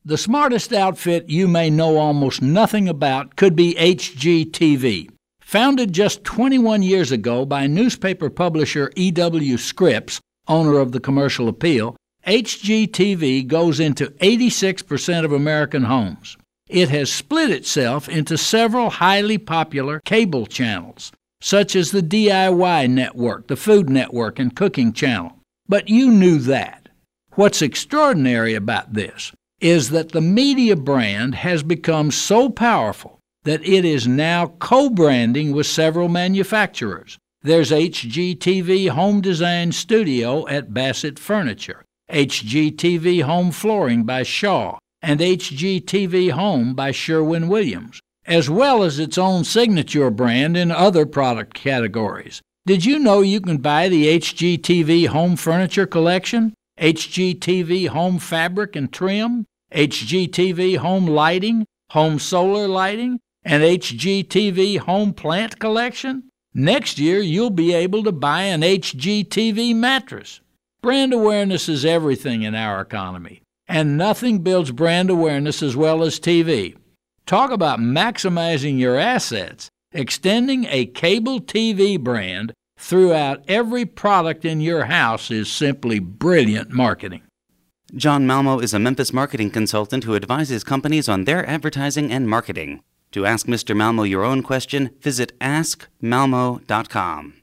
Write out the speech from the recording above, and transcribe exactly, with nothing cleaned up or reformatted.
The smartest outfit you may know almost nothing about could be H G T V. Founded just twenty-one years ago by newspaper publisher E W Scripps, owner of the Commercial Appeal, H G T V goes into eighty-six percent of American homes. It has split itself into several highly popular cable channels, such as the D I Y Network, the Food Network, and Cooking Channel. But you knew that. What's extraordinary about this is that the media brand has become so powerful that it is now co-branding with several manufacturers. There's H G T V Home Design Studio at Bassett Furniture, H G T V Home Flooring by Shaw, and H G T V Home by Sherwin-Williams, as well as its own signature brand in other product categories. Did you know you can buy the H G T V Home Furniture Collection, H G T V Home Fabric and Trim, H G T V Home Lighting, Home Solar Lighting, and H G T V Home Plant Collection? Next year, you'll be able to buy an H G T V mattress. Brand awareness is everything in our economy, and nothing builds brand awareness as well as T V. Talk about maximizing your assets. Extending a cable T V brand throughout every product in your house is simply brilliant marketing. John Malmo is a Memphis marketing consultant who advises companies on their advertising and marketing. To ask Mister Malmo your own question, visit ask malmo dot com.